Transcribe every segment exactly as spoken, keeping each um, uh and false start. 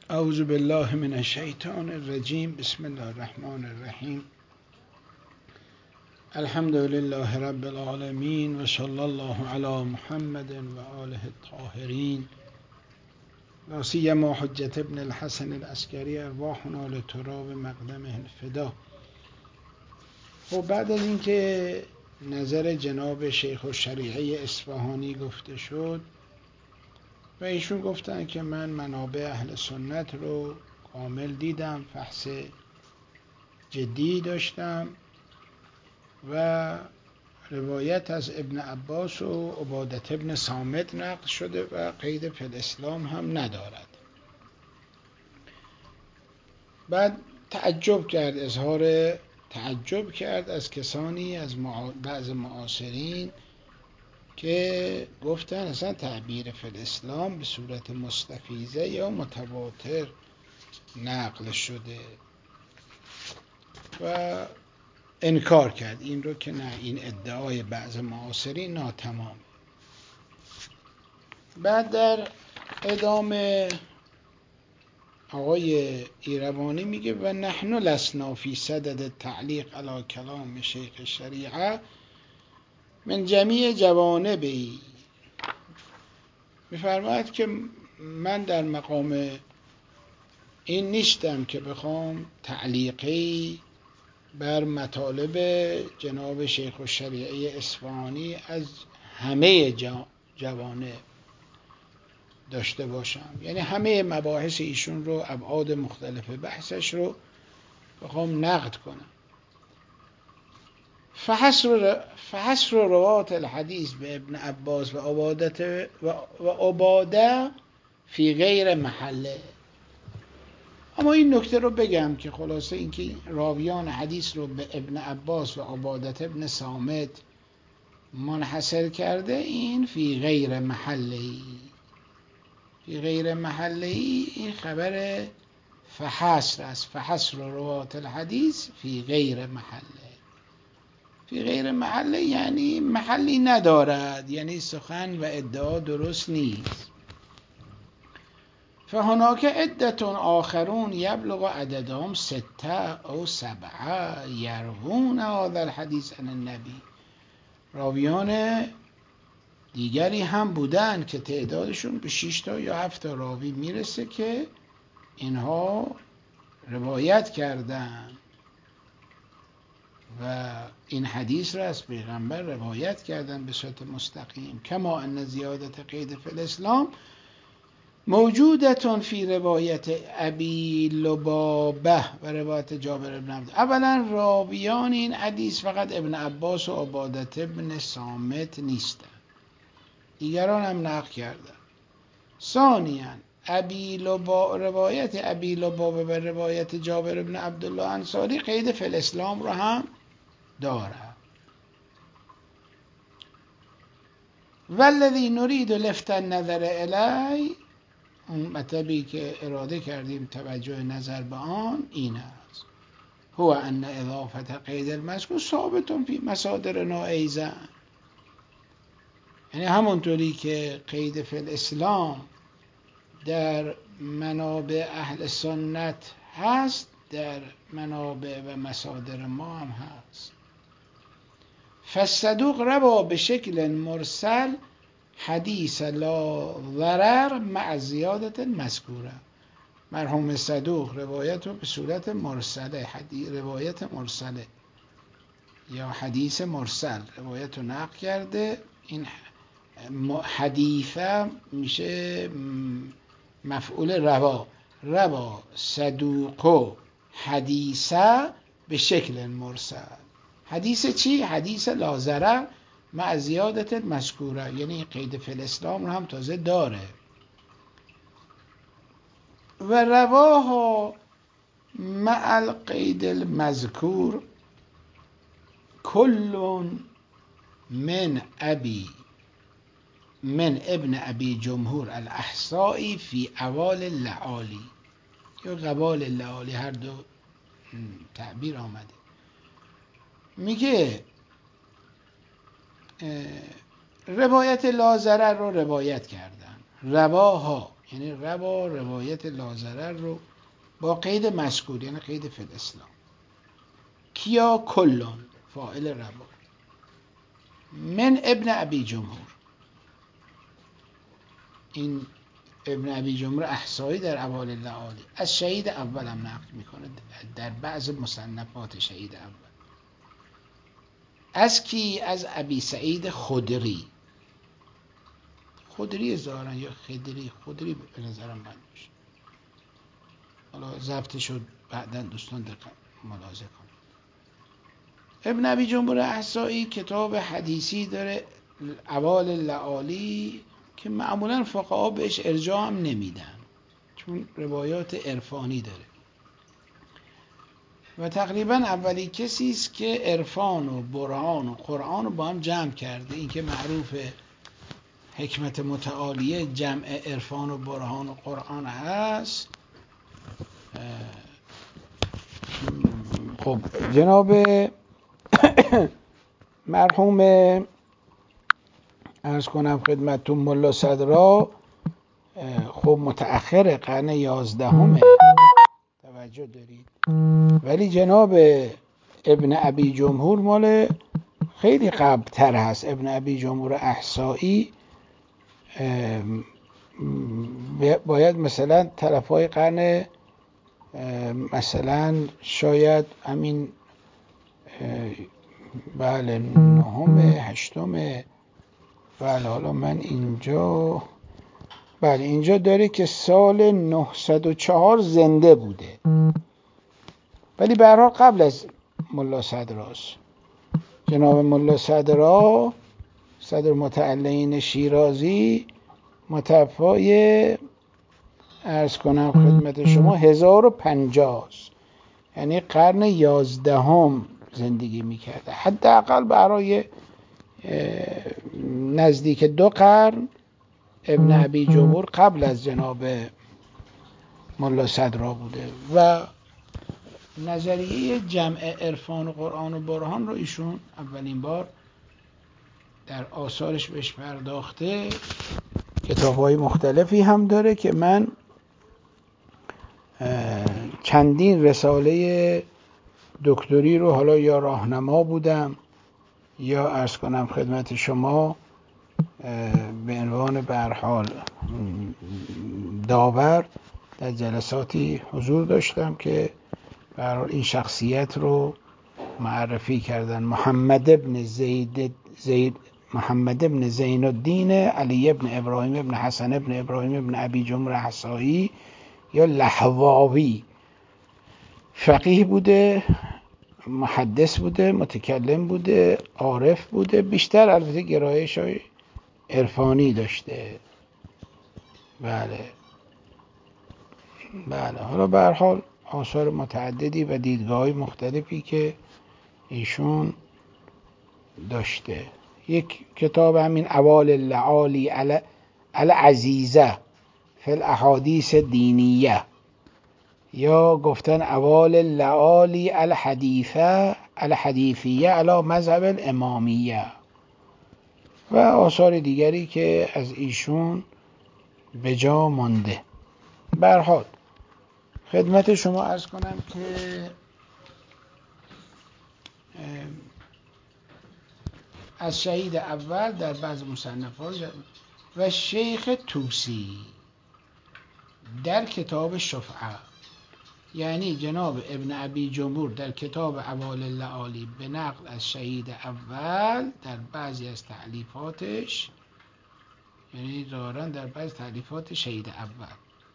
اعوذ بالله من الشیطان الرجیم. بسم الله الرحمن الرحیم. الحمد لله رب العالمین و صلی الله علی محمد و آله الطاهرین لا سیما حجة ابن الحسن العسکری ارواحنا لتراب مقدمه الفدا. خب بعد از اینکه نظر جناب شیخ الشریعه اصفهانی گفته شد و ایشون گفتن که من منابع اهل سنت رو کامل دیدم، فحص جدی داشتم و روایت از ابن عباس و عبادة ابن صامت نقل شده و قید فی الاسلام هم ندارد. بعد تعجب کرد، اظهار تعجب کرد از کسانی از معا... بعض معاصرین که گفتن اصلا تعبیر فی الاسلام به صورت مستفیضه یا متواتر نقل شده و انکار کرد این رو که نه، این ادعای بعض معاصرین ناتمام. بعد در ادامه آقای ایروانی میگه و نحن لسنا فی صدد تعلیق علی کلام شیخ الشریعه من جمیع جوانبی. میفرماید که من در مقام این نیستم که بخوام تعلیقی بر مطالب جناب شیخ الشریعه اصفهانی از همه جوانب داشته باشم، یعنی همه مباحث ایشون رو، ابعاد مختلف بحثش رو بخوام نقد کنم. فحصر فحصر روات الحدیث به ابن عباس و عبادت و عباده فی غیر محله. اما این نکته رو بگم که خلاصه اینکه راویان حدیث رو به ابن عباس و عبادت ابن صامت منحصر کرده، این فی غیر محله. فی غیر محله این خبر فحصر است. فحصر روات الحدیث فی غیر محله. فی غیر محله یعنی محلی ندارد، یعنی سخن و ادعا درست نیست. فهناک عدة آخرون یبلغ عددهم سته او سبعه یروون هذا الحدیث عن النبی. راویان دیگری هم بودن که تعدادشون به شش تا یا هفت تا راوی میرسه که اینها روایت کردن و این حدیث را از پیغمبر روایت کردن به صورت مستقیم. کما ان زیادت قید فی الاسلام موجودتون فی روایت ابی لبابه و روایت جابر بن عبد. اولا راویان این حدیث فقط ابن عباس و عبادت ابن صامت نیستن، دیگران هم نقل کردن. ثانیا ابی لبا روایت ابی لبابه و روایت جابر بن عبدالله انصاری قید فی الاسلام رو هم داره. والذی نرید لفت النظر الی، اون مطلبی که اراده کردیم توجه نظر به آن این است، هو ان اضافت قید المذکور ثابت فی مصادرنا ایضا. یعنی همونطوری که قید فی الاسلام در منابع اهل سنت هست، در منابع و مصادر ما هم هست. فالصدوق روا به شکل مرسل حدیث لا ضرر مع زیادت مذکوره. مرحوم صدوق روایت رو به صورت مرسله، حدیث روایت مرسله یا حدیث مرسل روایت رو نقل کرده. این حدیثه میشه مفعول روا. روا صدوق حدیثه به شکل مرسل. حدیث چی؟ حدیث لا ضرر مع زیادت مذکوره، یعنی قید فی الاسلام رو هم تازه داره. و رواها مع القید المذکور کل من ابی من ابن ابی جمهور الاحصایی فی اوال اللعالی یا قبال اللعالی، هر دو تعبیر آمده. میگه روایت لا ضرر رو روایت کردن. رواها یعنی روا روایت لاضرر رو با قید مذکور، یعنی قید فی الاسلام. کیا؟ کلون، فاعل روا. من ابن ابی جمهور، این ابن ابی جمهور احصایی در احوال اللعالی از شهید اول هم نقل میکنه در بعض مصنفات شهید اول. از کی؟ از ابی سعید خدری. خدری ظاهرا یا خدری، خدری به نظرم من میشه، حالا ضبط شد بعداً دوستان دقت ملاحظه کنید. ابن ابی جمهور احصایی کتاب حدیثی داره احوال اللعالی که معمولا فقها بهش ارجاع هم نمیدن چون روایات عرفانی داره و تقریبا اولی کسی است که عرفان و برهان و قرآن رو با هم جمع کرده. این که معروف حکمت متعالیه جمع عرفان و برهان و قرآن هست. خب جناب مرحوم عرض کنم خدمتتون ملا صدرا خب متأخر قرن یازدهمه، توجه دارید، ولی جناب ابن ابی جمهور مال خیلی قبل تر هست. ابن ابی جمهور احصایی باید مثلا طرفای قرن مثلا شاید همین بله نهم هشتم، بله حالا من اینجا بله اینجا داره که سال نهصد و چهار زنده بوده، ولی به هر حال قبل از ملا صدراست. جناب ملا صدرا صدر متعلین شیرازی متوفای عرض کنم خدمت شما هزار و پنجاه، یعنی قرن یازدهم زندگی میکرده. حداقل برای نزدیک دو قرن ابن ابی جمهور قبل از جناب ملا صدرا بوده و نظریه جمع عرفان و قرآن و برهان رو ایشون اولین بار در آثارش بهش پرداخته. کتاب‌های مختلفی هم داره که من چندین رساله دکتری رو حالا یا راهنما بودم یا عرض کنم خدمت شما به عنوان به هر حال داور در جلساتی حضور داشتم که به هر حال این شخصیت رو معرفی کردن. محمد ابن زید زید محمد ابن زین الدین علی ابن ابراهیم ابن حسن ابن ابراهیم ابن ابی جمهور احصایی یا لحواوی، فقیه بوده، محدث بوده، متکلم بوده، عارف بوده، بیشتر البته گرایش‌های عرفانی داشته. بله بله حالا به هر حال آثار متعددی و دیدگاه‌های مختلفی که ایشون داشته. یک کتاب همین احوال اللعالی العزیزه فی الاحادیث دینیه یا گفتن احوال اللعالی الحدیثه الحدیثیه علی مذهب الامامیه و آثار دیگری که از ایشون به جا مانده. به هر حال خدمت شما عرض کنم که از شهید اول در بعض مصنفات و شیخ طوسی در کتاب شفعه، یعنی جناب ابن ابی جمهور در کتاب احوال اللعالی به نقل از شهید اول در بعضی از تألیفاتش، یعنی ظاهرا در بعضی تألیفات شهید اول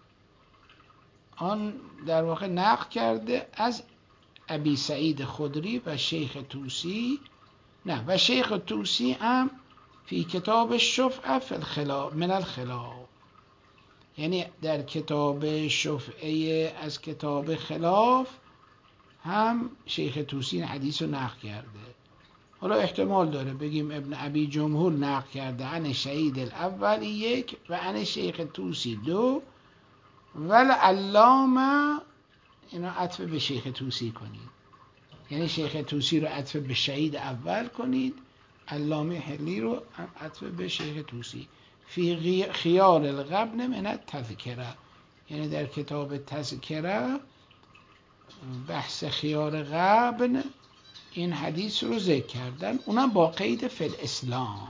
آن در واقع نقل کرده از ابی سعید خدری و شیخ طوسی. نه و شیخ طوسی هم فی کتاب شفعه فی الخلاف من الخلاف، یعنی در کتاب شفعه از کتاب خلاف هم شیخ طوسی حدیث رو نقل کرده. حالا احتمال داره بگیم ابن ابی جمهور نقل کرده عن شهید الاول یک و عن شیخ طوسی دو، ول علامه اینا عطف به شیخ طوسی کنید، یعنی شیخ طوسی رو عطف به شهید اول کنید، علامه حلی رو عطف به شیخ طوسی. فی خیار الغبن من التذکره، یعنی در کتاب تذکره بحث خیار غبن این حدیث رو ذکر کردن، اونم با قید فی الاسلام.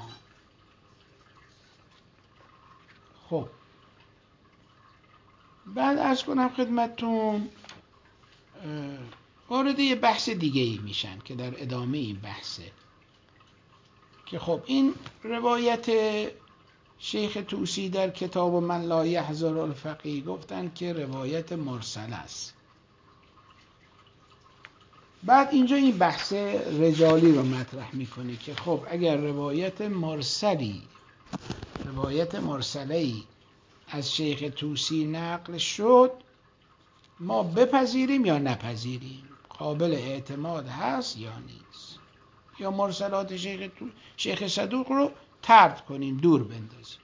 خب بعد عرض کنم خدمتتون وارد یه بحث دیگه ای میشن که در ادامه این بحثه، که خب این روایت شیخ طوسی در کتاب من لا یحذر الفقیه گفتن که روایت مرسل است. بعد اینجا این بحث رجالی رو مطرح میکنه که خب اگر روایت مرسلی روایت مرسلی از شیخ طوسی نقل شد، ما بپذیریم یا نپذیریم، قابل اعتماد هست یا نیست، یا مرسلات شیخ, شیخ صدوق رو طرد کنیم، دور بندازیم.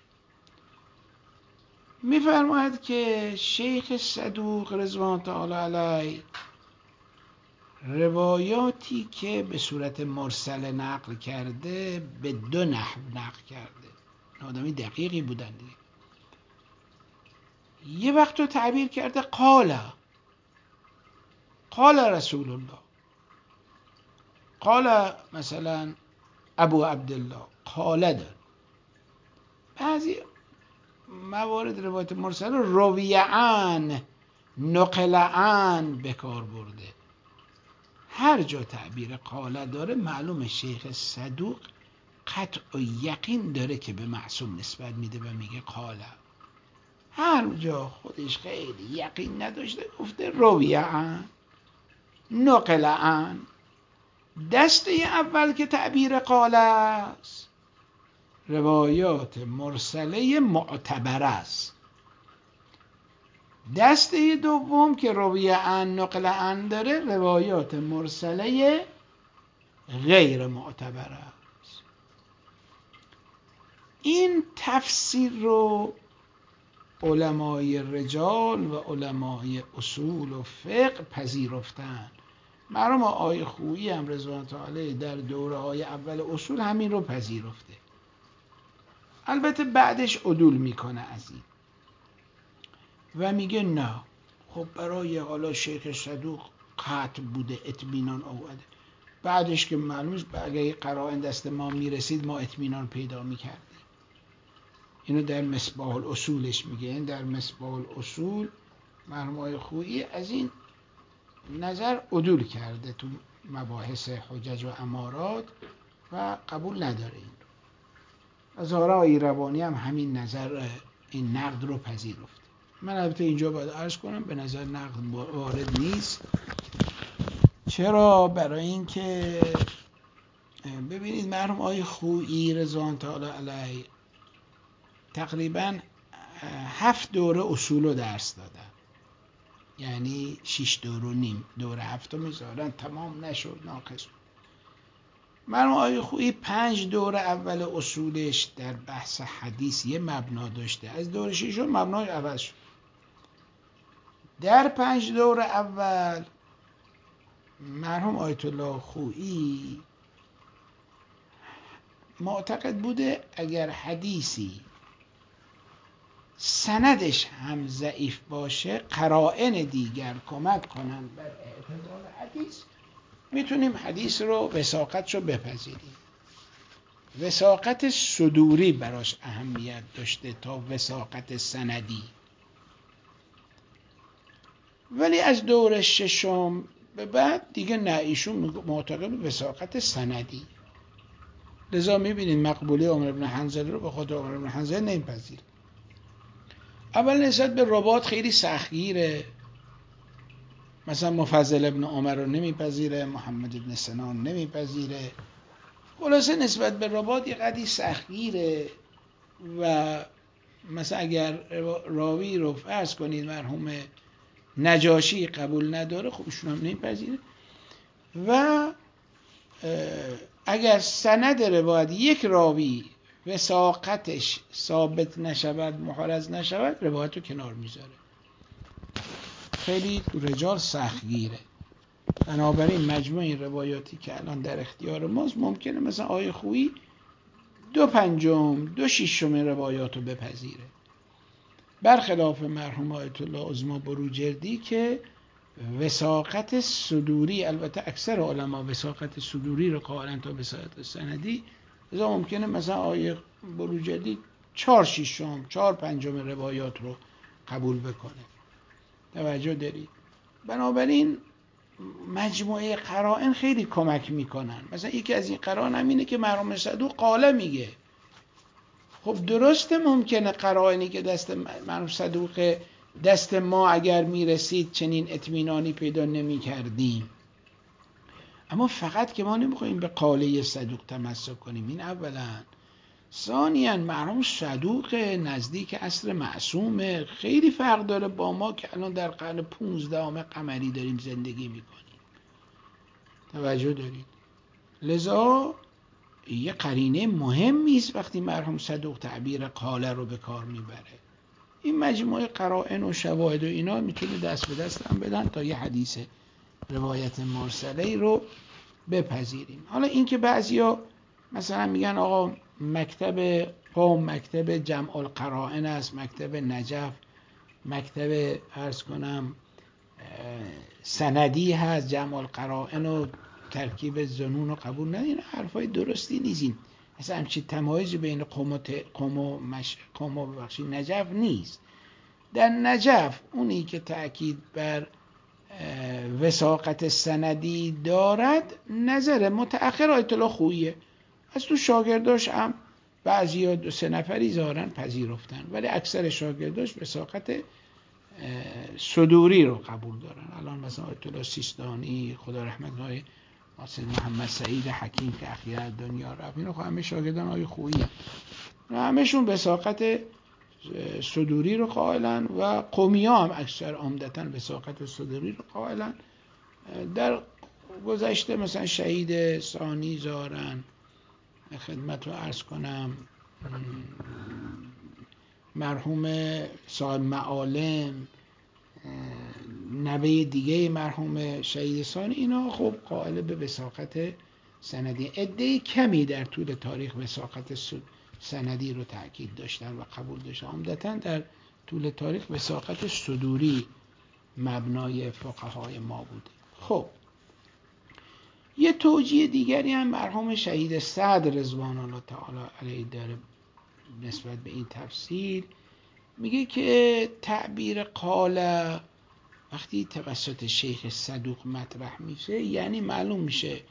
میفرماید که شیخ صدوق رضوان تعالی علیه روایاتی که به صورت مرسل نقل کرده به دو نحو نقل کرده. آدمی دقیقی بودن دیگه. یه وقت رو تعبیر کرده قال قال رسول الله، قال مثلا ابو عبدالله، قال دار. بعضی موارد روایت مرسل رویعن نقلعن به کار برده. هر جا تعبیر قال داره معلوم شیخ صدوق قطع و یقین داره که به معصوم نسبت میده و میگه قال. هر جا خودش خیلی یقین نداشته گفته رویعن نقلعن. دسته اول که تعبیر قال است روایات مرسله معتبر است. دسته دوم که رویعن نقلعن داره روایات مرسله غیر معتبر است. این تفسیر رو علمای رجال و علمای اصول و فقه پذیرفتن. مرحوم آقای خویی هم رضوان تعالی در دوره های اول اصول همین رو پذیرفته. البته بعدش عدول میکنه از این و میگه نه، خب برای حالا شیخ صدوق قطع بوده، اطمینان آورده. بعدش که معلومه اگه قرائن دست ما میرسید ما اطمینان پیدا میکردیم. اینو در مصباح الاصولش میگه. این در مصباح الاصول مرحوم آقای خویی از این نظر عدول کرده تو مباحث حجج و امارات و قبول نداره این رو. از آقای ایربانی هم همین نظر، این نقد رو پذیرفته. من البته اینجا باید عرض کنم به نظر نقد وارد نیست. چرا؟ برای اینکه ببینید مرحوم آقای خویی رضوان تعالی علیه تقریبا هفت دوره اصول رو درس دادن، یعنی شیش دور و نیم، دوره هفتم میذارن تمام نشد، ناقص بود. مرحوم آقای خویی پنج دوره اول اصولش در بحث حدیث یه مبنا داشته، از دوره ششم مبنای عوض شد. در پنج دوره اول مرحوم آیت الله خویی معتقد بوده اگر حدیثی سندش هم ضعیف باشه قرائن دیگر کمک کنن بر اعتبار حدیث، میتونیم حدیث رو وثاقتش رو بپذیریم. وثاقت صدوری براش اهمیت داشته تا وثاقت سندی. ولی از دور ششم به بعد دیگه نه، ایشون معتقد به وثاقت سندی. لذا میبینید مقبولی عمر بن حنظله رو به خاطر عمر بن حنظله نمیپذیره. اول نسبت به رباط خیلی سختگیره، مثلا مفضل ابن عمر رو نمیپذیره، محمد ابن سنان نمیپذیره. خلاصه نسبت به رباط یه قدری سختگیره و مثلا اگر راوی رو فرض کنید مرحوم نجاشی قبول نداره، خب ایشون هم نمیپذیره. و اگر سند روایت یک راوی وثاقتش ثابت نشود، محرز نشود، روایت رو کنار میذاره. خیلی تو رجال سختگیره. بنابراین مجموع این روایاتی که الان در اختیار ماست ممکنه مثلا آقای خویی دو پنجم دو شیشم روایات رو بپذیره، برخلاف مرحوم آیت الله عظما بروجردی که وثاقت صدوری، البته اکثر علما وثاقت صدوری رو قائلن تا وثاقت سندی، لذا ممکنه مثلا آیه بروجردی چهار شیشم چهار پنجم روایات رو قبول بکنه. توجه دارید؟ بنابراین مجموعه قرائن خیلی کمک میکنن. مثلا یکی از این قرائن همینه که مرحوم صدوق قاله میگه. خب درسته ممکنه قرائنی که دست مرحوم صدوق دست ما اگر میرسید چنین اطمینانی پیدا نمی کردیم، اما فقط که ما نمیخوایم به قاله صدوق تمسک کنیم. این اولا. ثانیاً مرحوم صدوق نزدیک عصر معصومه، خیلی فرق داره با ما که الان در قرن پونزدهم قمری داریم زندگی میکنیم. توجه دارید؟ لذا یه قرینه مهمی است وقتی مرحوم صدوق تعبیر قاله رو به کار میبره. این مجموعه قرائن و شواهد و اینا میتونه دست به دست هم بدن تا یه حدیث روایت مرسله رو بپذیریم. حالا این که بعضیا مثلا میگن آقا مکتب قم مکتب جمع القرائن است، مکتب نجف مکتب عرض کنم سندی هست، جمع القرائن و ترکیب ظنون رو قبول ندارن، حرفای درستی نیست. این اصلا همچین تمایزی بین قم و قم و مش... قم و بخشی نجف نیست. در نجف اونی که تأکید بر وثاقت سندی دارد نظر متأخر آیت الله خوییه، از تو شاگرداش هم بعضی دو سه نفری ظاهراً پذیرفتن، ولی اکثر شاگرداش وثاقت صدوری رو قبول دارن. الان مثلا آیت الله سیستانی، خدا رحمت کنه، حسین محمد سعید حکیم که اخیراً دنیا رفت، اینا خب همه شاگردان آیه خویی هم، همه‌شون وثاقت صدوری رو قائلن و قومی‌ها هم اکثر عمدتاً وثاقت صدوری رو قائلن. در گذشته مثلا شهید ثانی زارن خدمت رو عرض کنم، مرحوم صاحب معالم، نوه دیگه مرحوم شهید ثانی، اینا خب قائل به وثاقت سندی. عده کمی در طول تاریخ وثاقت سندی رو تأکید داشتن و قبول داشتن. عمدتاً در طول تاریخ وثاقت صدوری مبنای فقهای ما بوده. خب یه توجیه دیگری هم مرحوم شهید سعد رضوان الله تعالی علیه داره نسبت به این تفسیر. میگه که تعبیر قاله وقتی توسط شیخ صدوق مطرح میشه یعنی معلوم میشه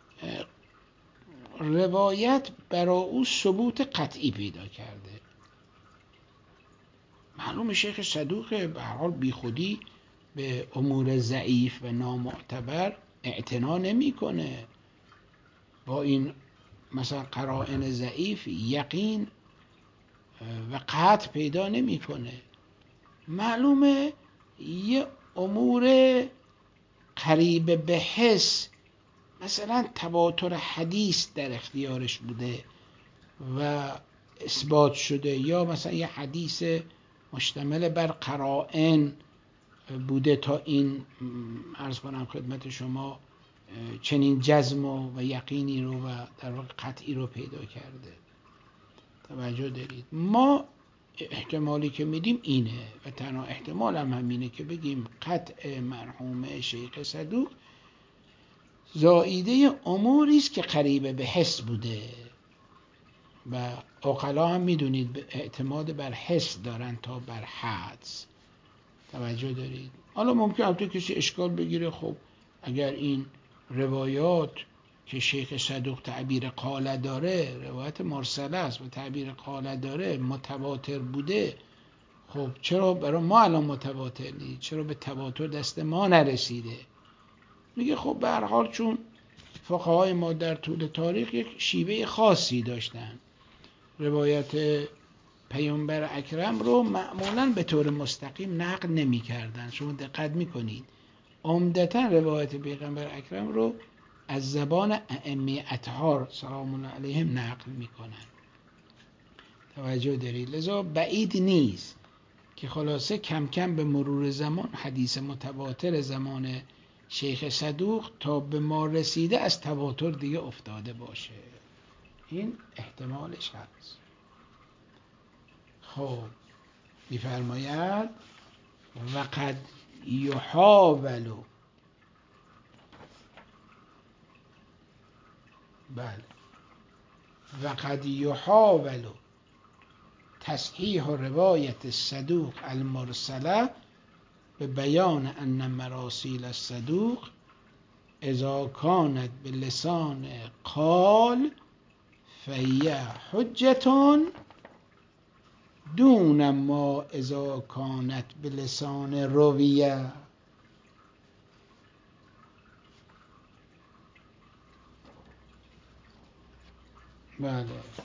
روایت برای او ثبوت قطعی پیدا کرده. معلوم شیخ صدوق به هر حال بی خودی به امور ضعیف و نامعتبر اعتنا نمیکنه. با این مثلا قرائن ضعیف یقین و قطع پیدا نمیکنه. معلومه یه امور قریب به حس، مثلا تواتر حدیث در اختیارش بوده و اثبات شده، یا مثلا یه حدیث مشتمل بر قرائن بوده تا این عرض کنم خدمت شما چنین جزم و یقینی رو و در واقع قطعی رو پیدا کرده. توجه دارید؟ ما احتمالی که میدیم اینه و تنها احتمال هم همینه که بگیم قطع مرحوم شیخ صدوق زائیده اموری است که قریب به حس بوده و عقلا هم میدونید اعتماد بر حس دارن تا بر حدس. توجه دارید؟ حالا ممکن البته کسی اشکال بگیره، خب اگر این روایات که شیخ صدوق تعبیر قاله داره روایت مرسله است و تعبیر قاله داره متواتر بوده، خب چرا برای ما الان متواتر نیست؟ چرا به تواتر دست ما نرسیده؟ میگه خب به هر حال چون فقهای ما در طول تاریخ یک شیوه خاصی داشتن، روایت پیامبر اکرم رو معمولاً به طور مستقیم نقل نمی کردن. شما دقت میکنید عمدتاً روایت پیغمبر اکرم رو از زبان ائمه اطهار سلام الله علیهم نقل میکنن. توجه دارید؟ لذا بعید نیست که خلاصه کم کم به مرور زمان حدیث متواتر زمان شیخ صدوق تا به ما رسیده از تواتر دیگه افتاده باشه. این احتمالش هست. خب میفرماید وقد یحاول، بله، وقد یحاول تصحیح روایت الصدوق المرسله به بیان ان مراسیل الصدوق اذا کانت بلسان قال فهی حجة دون ما اذا کانت بلسان رویه. بله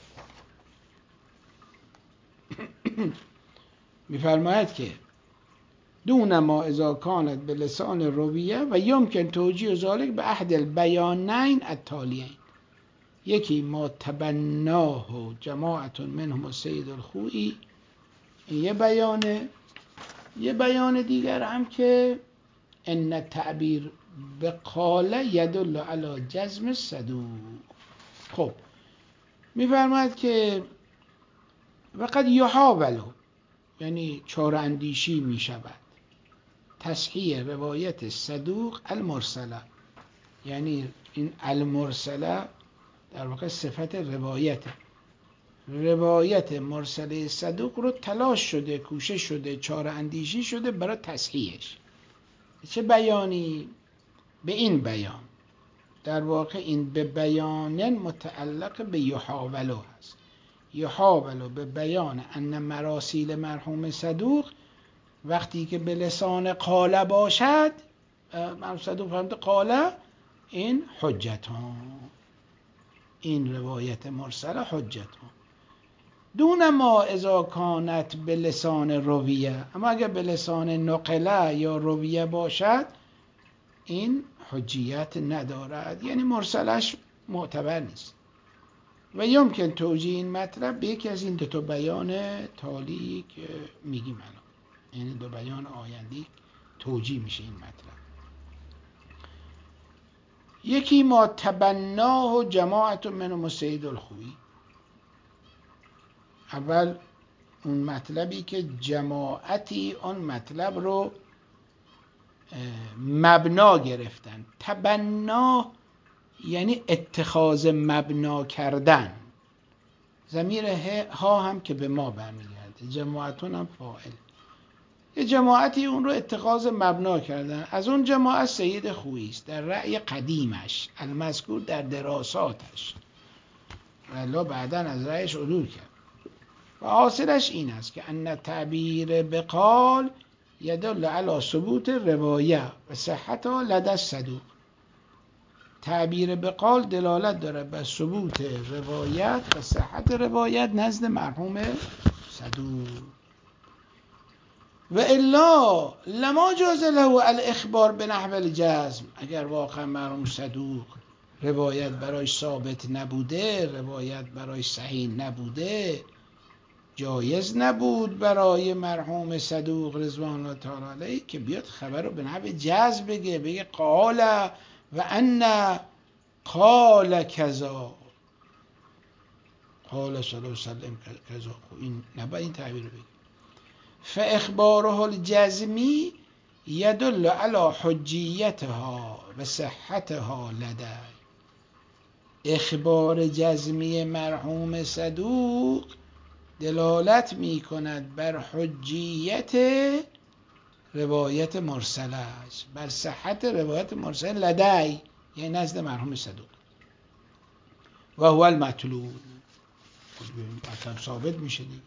میفرماید که دون ما اذا کانت بلسان رویه و یمکن توجیه ذلك به احد البیانین التالیین، یکی ما تبناه جماعت منهم السید الخوئی، یه بیانه. یه بیان دیگر هم که ان تعبیر به قال یدل علی جزم الصدوق. خب میفرماید که وقد یحاول، یعنی چاره اندیشی می شود، تصحیح روایت صدوق المرسله، یعنی این المرسله در واقع صفت روایت روایت مرسله صدوق رو تلاش شده، کوشش شده، چاره اندیشی شده برای تصحیحش. چه بیانی؟ به این بیان. در واقع این به بیان متعلق به یحاولو هست. یحاولو به بیان ان مراسیل مرحوم صدوق وقتی که به لسان قاله باشد، مرحوم صدوق فهمت قاله، این حجتان، این روایت مرسله حجتان دون ما اذا کانت به لسان رویه، اما اگر به لسان نقله یا رویه باشد این حجیت ندارد، یعنی مرسلش معتبر نیست. و یمکن توجیه این مطلب به یکی از این دو تا بیان تالی که میگیم الان، یعنی دو بیان آیندی توجیه میشه این مطلب. یکی ما تبناه جماعت منهم السید الخوئی، اول اون مطلبی که جماعتی اون مطلب رو مبنا گرفتن. تبنا یعنی اتخاذ مبنا کردن. ضمیر ها هم که به ما برمیگرده، جماعتون هم فاعل. یه جماعتی اون رو اتخاذ مبنا کردن. از اون جماعت سید خویی است در رأی قدیمش المذکور در دراساتش، ولی بعداً از رأیش عدول کرد. و حاصلش این است که ان تعبیر بقال یدل علی ثبوت روایه و صحتها لدى الصدوق. تعبیر بقال دلالت داره به ثبوت روایت و صحت روایت نزد مرحوم صدوق. و الا لما جاز له الاخبار بنحو الجزم، اگر واقعا مرحوم صدوق روایت برایش ثابت نبوده، روایت برایش صحیح نبوده، جایز نبود برای مرحوم صدوق رضوان الله تعالی علیه که بیاد خبر رو به نحو جزم بگه، بگه قال و ان قال کذا، قال صلی الله علیه وسلم کذا. این نباید این تعبیر رو بگه. فاخباره الجزمی یدل علی حجیتها و صحتها لدی. اخبار جزمی مرحوم صدوق دلالت می کند بر حجیت روایت مرسلش، بر صحت روایت مرسل لدی، یعنی نزد مرحوم صدوق. و هو المطلوب، مطلب ثابت میشه دیگه.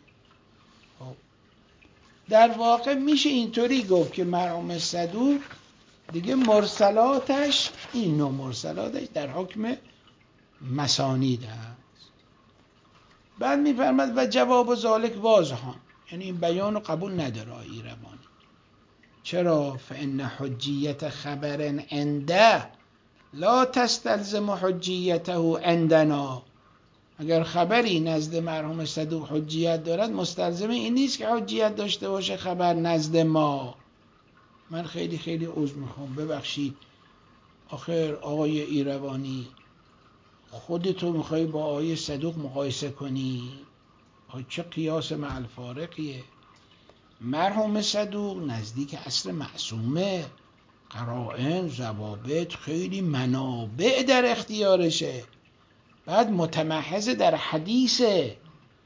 در واقع میشه اینطوری گفت که مرحوم صدوق دیگه مرسلاتش، این نوع مرسلاتش در حکم مسانید است. بعد میفرماد و جواب ذالک واضحان، یعنی این بیان رو قبول نداره ایرانی. چرا؟ فان حجیت خبر عنده لا تستلزم حجیته عندنا. اگر خبری نزد مرحوم صدوق حجیت دارد، مستلزم این نیست که حجیت داشته باشه خبر نزد ما. من خیلی خیلی عذر میخوام، ببخشید. آخر آقای ایروانی خودتو میخوای با آیه صدوق مقایسه کنی؟ چه قیاس مع الفارقیه؟ مرحوم صدوق نزدیک عصر معصومه، قرائن، ضوابط، خیلی منابع در اختیارشه، بعد متمحض در حدیثه.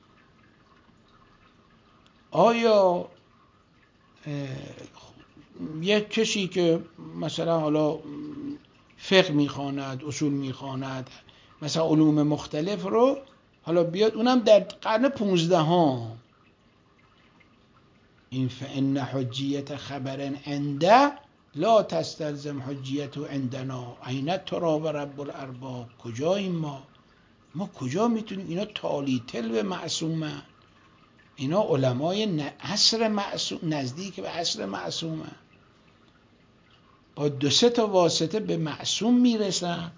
آیا یک کسی که مثلا حالا فقه میخواند، اصول میخواند، مثلا علوم مختلف رو، حالا بیاد اونم در قرن پونزدهم، این فإن حجیت خبر عنده لا تستلزم حجیت عندنا، عین ترا و رب الارباب. کجاییم ما؟ ما کجا میتونیم؟ اینا تالی تل معصومه، اینا علمای عصر معصوم، نزدیک به عصر معصومه، با دو سه تا واسطه به معصوم میرسن.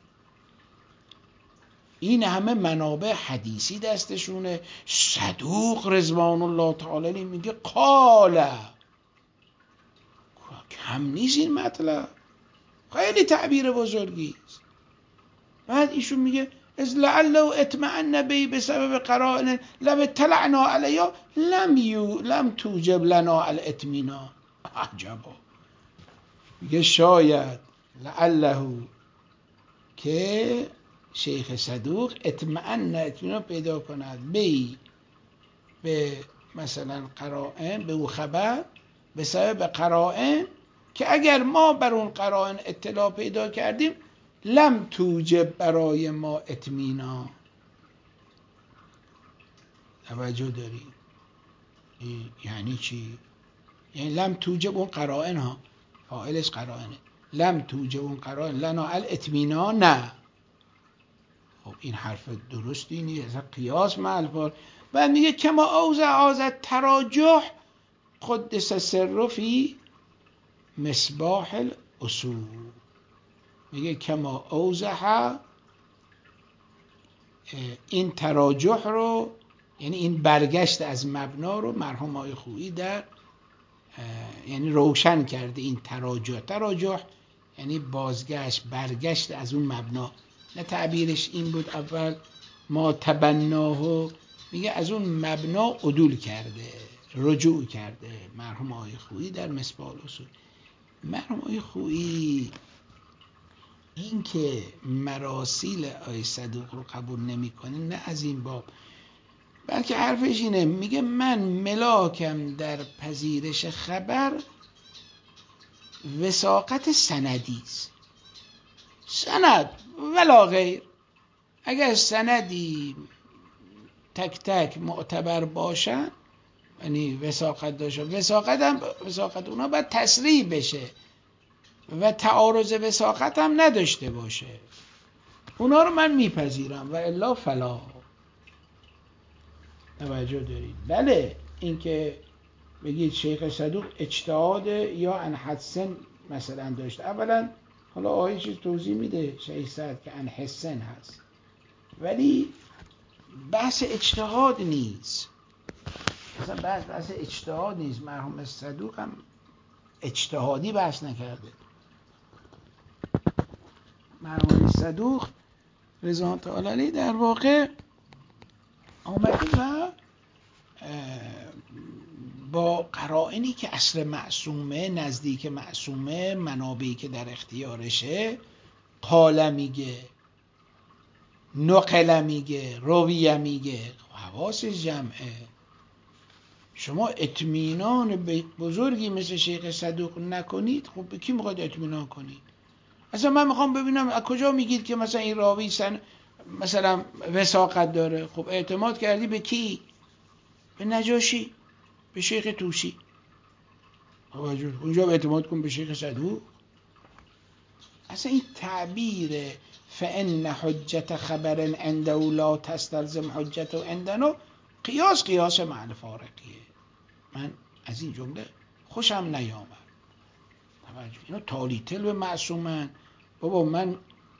این همه منابع حدیثی دستشونه. صدوق رضوان الله تعالی میگه قال، کم نیست این مطلب، خیلی تعبیر بزرگی است. بعد ایشون میگه از لعله اطمئن بی بسبب قرائن لم اطلعنا علیها لم یو لم توجب لنا الاطمینان. عجبا. میگه شاید لعله که شیخ صدوق اطمئن، اطمینان پیدا کند بی به مثلا قرائن، به او خبر، به سبب قرائن که اگر ما بر اون قرائن اطلاع پیدا کردیم لم توجب برای ما اطمینان. توجه داریم؟ یعنی چی؟ یعنی لم توجب اون قرائن، ها فاعلش قرائنه، لم توجب اون قرائن لنا الاطمینان. نه، خب این حرف درستی نیست، قیاس مع الفارق. بعد میگه کما اوضع آزد تراجح قدس سر فی مصباح الاصول. میگه کما اوضح، این تراجح رو، یعنی این برگشت از مبنا رو مرحوم آقای خویی در یعنی روشن کرده. این تراجح، تراجح یعنی بازگشت، برگشت از اون مبنا. نه تعبیرش این بود اول ما تبناه، میگه از اون مبنا عدول کرده، رجوع کرده مرحوم آقای خویی در مصباح الاصول. مرحوم آقای خویی این که مراسیل آقای صدوق رو قبول نمی کنه، نه از این باب، بلکه حرفش اینه، میگه من ملاکم در پذیرش خبر وثاقت سندی است، سند ولا غیر. اگر سندی تک تک معتبر باشن، یعنی وثاقت داشته، وثاقت هم وثاقت اونا باید تصریح بشه و تعارض وثاقت هم نداشته باشه، اونا رو من میپذیرم و الا فلا. توجه دارید؟ بله، این که بگید شیخ صدوق اجتهاد یا ان حسن مثلا داشته، اولا حالا آیه چیز توضیح میده شیخ صدوق که ان حسن هست، ولی بحث اجتهاد نیست، مثلا بحث بحث اجتهاد نیست. مرحوم صدوق هم اجتهادی بحث نکرده. مرحوم صدوق رضوان تعالی علیه در واقع آمده و با قرائنی که اصل معصومه، نزدیک معصومه، منابعی که در اختیارشه، قال میگه، نقل میگه، رویه میگه، حواسش جمعه. شما اطمینان بزرگی مثل شیخ صدوق نکنید، خب به کی میخواید اطمینان کنید؟ اصلا من میخوام ببینم از کجا میگید که مثلا این راوی سن مثلا وثاقت داره؟ خب اعتماد کردی به کی؟ به نجاشی، به شیخ توسی. اونجا اعتماد کن به شیخ صدوق. اصلا این تعبیر فإن حجت خبر عنده لا تستلزم حجت عندنا قیاس قیاس مع الفارقیه. من از این جمله خوشم نیامد. اینو تالیتل به معصومن. بابا من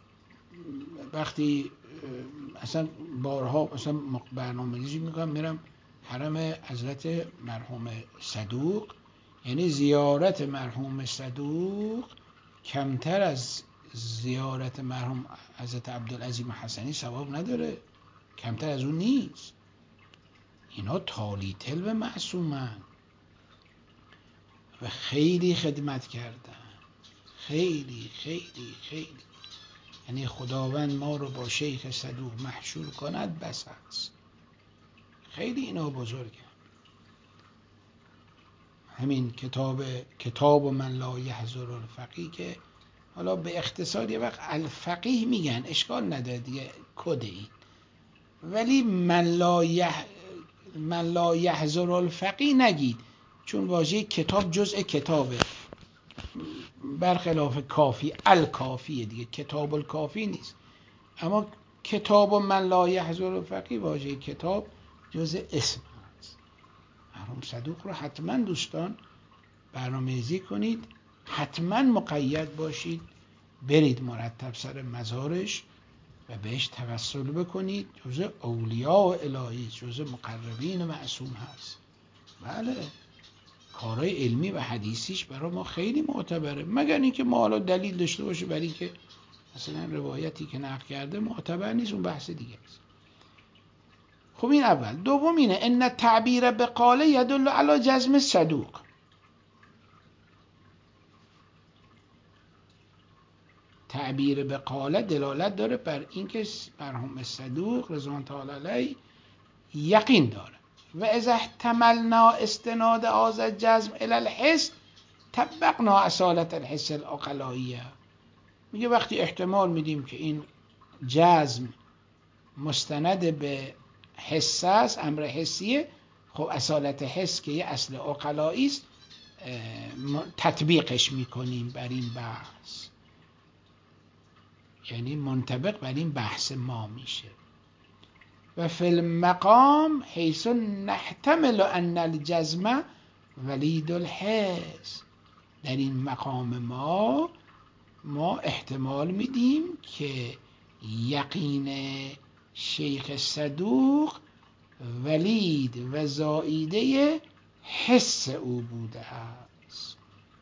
وقتی اصلا بارها اصلا برنامه‌ریزی میکنم میرم حرم حضرت مرحوم صدوق، یعنی زیارت مرحوم صدوق کمتر از زیارت مرحوم حضرت عبدالعظیم حسنی ثواب نداره، کمتر از اون نیست. اینا تالی تلو معصومن و خیلی خدمت کردن، خیلی خیلی خیلی. یعنی خداوند ما رو با شیخ صدوق محشور کند بس است. خیلی اینا بزرگه. همین کتاب کتاب من لا یحضر الفقیه که حالا به اختصار یه وقت الفقیه میگن، اشکال نداره دیگه، کد این. ولی من لا یح... من لا یحضر الفقیه نگید، چون واژه کتاب جزء کتابه، برخلاف کافی الکافیه دیگه، کتاب الکافی نیست. اما کتاب من لا یحضر الفقیه، واژه کتاب جزء اسم هست. مرحوم صدوق رو حتما دوستان برنامه‌ریزی کنید، حتما مقید باشید، برید مرتب سر مزارش و بهش توسل بکنید. جزء اولیاء الهی، جزء مقربین معصوم هست. بله، کارهای علمی و حدیثیش برای ما خیلی معتبره، مگر اینکه ما حالا دلیل داشته باشه برای اینکه مثلا روایتی که نقل کرده معتبر نیست، اون بحث دیگه است. خب این اول. دوم اینه ان تعبیر به قاله یدل علی جزم صدوق. تعبیر به قاله دلالت داره بر اینکه مرحوم صدوق رضوان تعالی علیه یقین داره. و اذا احتملنا استناد هذا الجزم الى الحس طبقنا اصالت الحس العقلائیه. میگه وقتی احتمال میدیم که این جزم مستند به حس است، امر حسیه، خب اصالت حس که یه اصل عقلایی است تطبیقش میکنیم بر این بحث، یعنی منطبق بر این بحث ما میشه. و فی المقام حیث نحتمل ان الجزم ولید الحس، در این مقام ما ما احتمال میدیم که یقین شیخ صدوق ولید و زائیده حس او بوده است.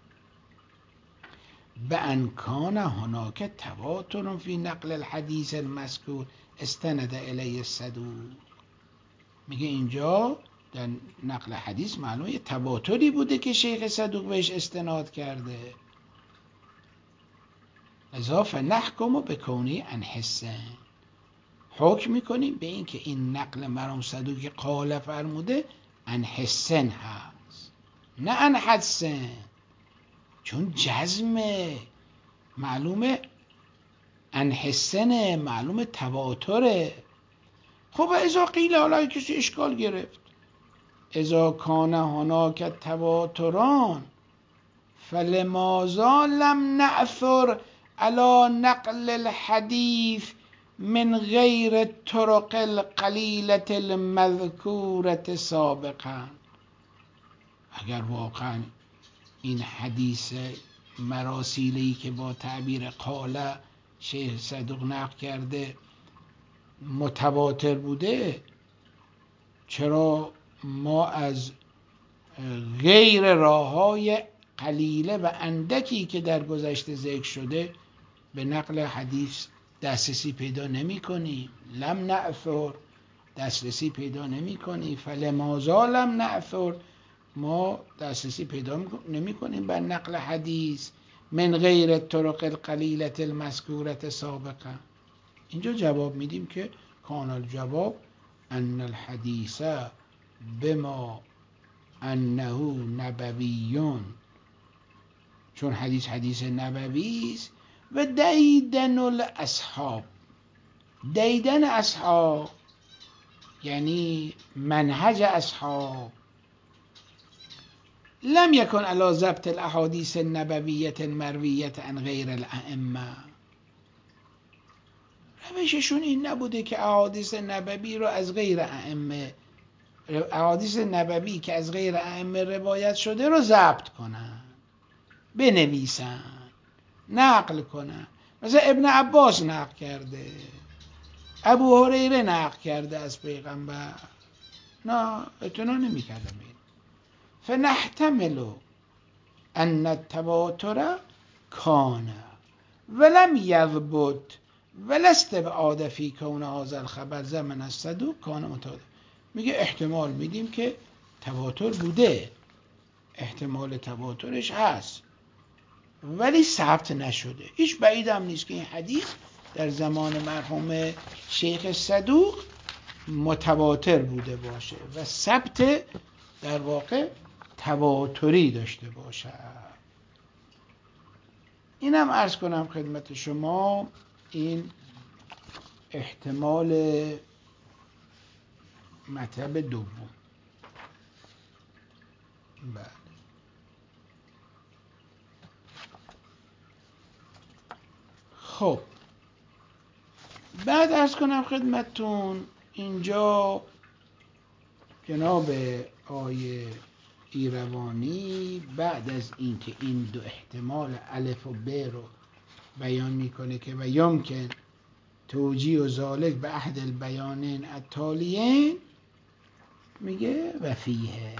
به انکان هناک تواتر فی نقل الحدیث المذکور استند الیه الصدوق. میگه اینجا در نقل حدیث معلومه تواتری بوده که شیخ صدوق بهش استناد کرده. اضافه نحکم به کونی ان حسن، حکم میکنیم به این که این نقل مرحوم صدوق قال فرموده ان حسن هست، نه ان حدسن، چون جزمه معلومه، ان حسن معلومه تواتره. خب اذا قیل، حالا کسی اشکال گرفت، اذا کان هناک تواتران فلماذا لم نأثر على نقل الحديث من غیر الطرق القلیلة المذکورة سابقا. اگر واقعا این حدیث مراسیلی که با تعبیر قاله شیخ صدوق نقل کرده متواتر بوده، چرا ما از غیر راه‌های قلیله و اندکی که در گذشته ذکر شده به نقل حدیث دسترسی پیدا نمی کنیم؟ لم نأثر، دسترسی پیدا نمی کنیم. فلماذا لم نأثر، ما دسترسی پیدا نمی کنیم بر نقل حدیث من غیر الطرق القلیلة المذکورة سابقا. اینجا جواب میدیم که کان الجواب ان الحدیث بما انه نبویون، چون حدیث حدیث نبوی است، و دیدن الاصحاب، دیدن اصحاب یعنی منهج اصحاب، لم یکن علی ضبط الاحادیث النبویة المرویة عن غیر الائمه. روششون این نبوده که احادیث نبوی رو از غیر ائمه، احادیث نبوی که از غیر ائمه روایت شده رو ضبط کنن، بنویسن، نقل کنن. مثلا ابن عباس نقل کرده، ابو هریره نقل کرده از پیغمبر، نه اتنا نمی کردم. فنحتمل ان التواتر کان ولم یضبط ولست بعاد فی کون هذا الخبر زمن الصدوق کان متعادل. میگه احتمال میدیم که تواتر بوده، احتمال تواترش هست ولی ثبت نشده. هیچ بعید هم نیست که این حدیث در زمان مرحوم شیخ صدوق متواتر بوده باشه و ثبت در واقع تواتری داشته باشه. اینم عرض کنم خدمت شما، این احتمال مطلب دوم. بله. خب بعد عرض کنم خدمتتون اینجا جناب آیه ایروانی بعد از اینکه این دو احتمال الف و ب رو بیان میکنه که و یمکن توجیه و ذالک به احد البیانین التالیین، میگه و فیه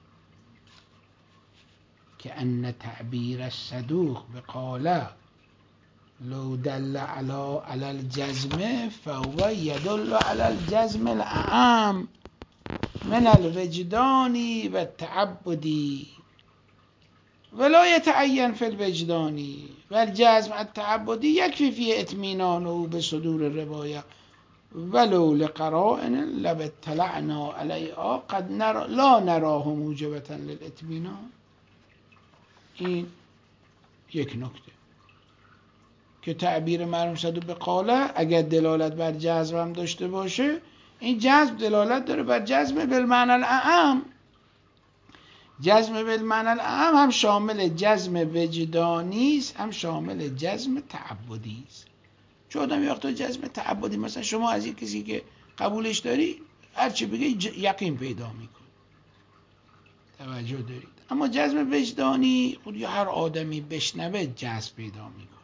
که ان تعبیر الصدوق بقاله لو دل علی علی الجزم فهو یدل علی الجزم الاعم من الوجدانی و التعبدی ولا يتعين في الوجدانی و الجزم التعبدی یکفی فی اطمینانه به صدور الروایه ولو لقرائن لو اطلعنا علیها قد نرا لا نراه موجبة للاطمینان. این یک نکته که تعبیر مرحوم صدوق به قاله اگر دلالت بر جزم هم داشته باشه، این جزم دلالت داره بر جزم بالمعنی الاعم. جزم بالمعنی الاعم هم شامل جزم وجدانی است هم شامل جزم تعبدی است. چون آدم وقتا جزم تعبدی، مثلا شما از یک کسی که قبولش داری هر چی بگه یقین پیدا میکنه، توجه دارید. اما جزم وجدانی خود یا هر آدمی بشنوه جزم پیدا میکنه.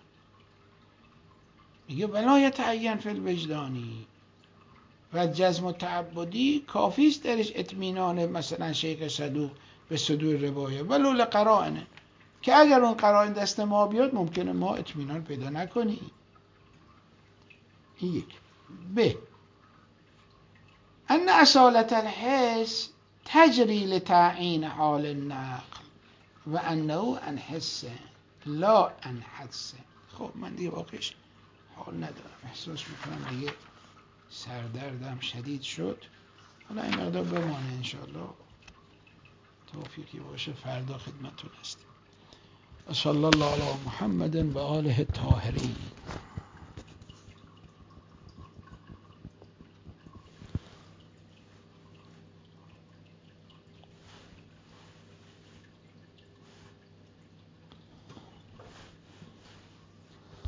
میگه ولا یتعین فی الوجدانی و جزم تعبدی کافی است درش اطمینان مثلا شیخ صدوق به صدور روایه ولو لقرائنه، که اگر اون قرائن دست ما بیاد ممکنه ما اطمینان پیدا نکنیم. این یک. ب ان اصالت الحس تجری لتعیین حال النقل و انه عن حس لا عن حدس. خب من دیگه واقعش حال ندارم، احساس میکنم دیگه سردردم شدید شد. حالا این مقدار بمانه، انشاءالله توفیقی باشه فردا خدمتتون هستیم. صلی الله علی محمد و آله الطاهرین.